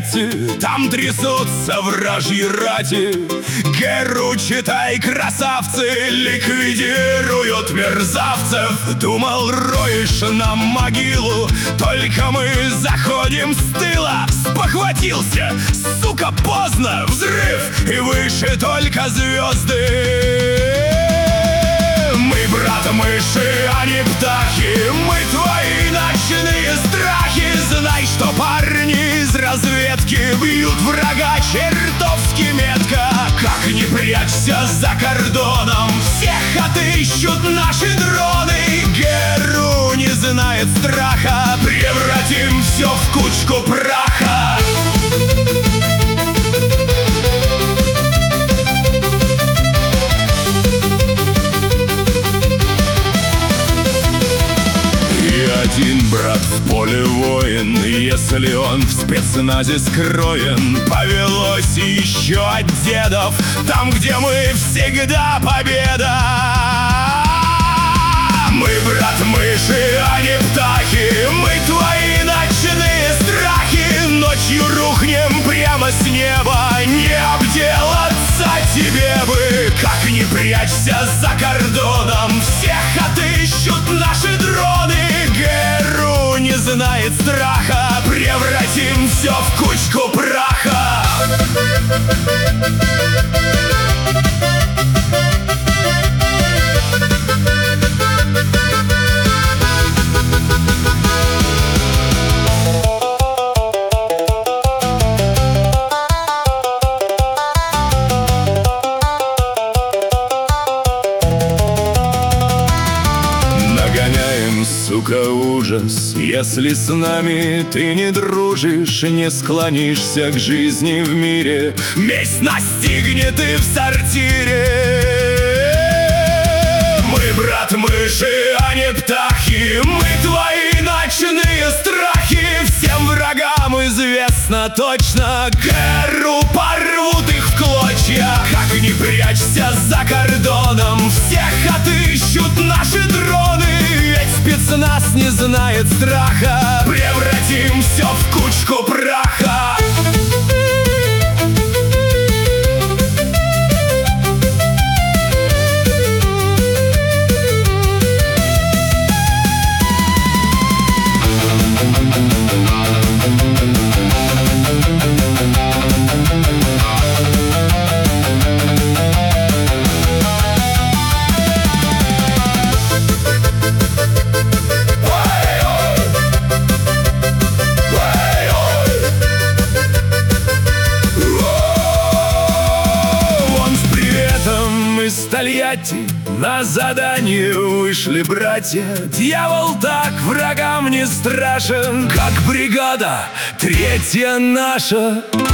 Тольятти, там трясутся вражьи рати. ГРУ, читай, красавцы, ликвидируют мерзавцев. Думал, роешь нам могилу, только мы заходим с тыла. Спохватился, сука, поздно, взрыв, и выше только звезды. Мы, брат, мыши, а не птахи, мы твои ночные страхи. Знай, что парни из разведки бьют врага чертовски метко. Как не прячься за кордоном, всех отыщут наши дроны. ГРУ не знает страха, превратим все в кучку праха. Один брат в поле воин, если он в спецназе скроен. Повелось еще от дедов, там, где мы всегда победа. Мы, брат, мыши, а не птахи, мы твои ночные страхи. Ночью рухнем прямо с неба, не обделаться тебе бы. Как не прячься за кордоном, всех отыщут наши дроны. ГРУ не знает страха, превратим все в кучку праха. Сука, ужас, если с нами ты не дружишь, не склонишься к жизни в мире. Месть настигнет и в сортире. Мы, брат, мыши, а не птахи, мы твои ночные страхи. Всем врагам известно точно, ГРУ порвут их в клочья. Как не прячься за кордоном, всех отыщут наши дроны. Спецназ не знает страха, превратим все в кучку праха. Из Тольятти на задание вышли братья. Дьявол так врагам не страшен, как бригада третья наша.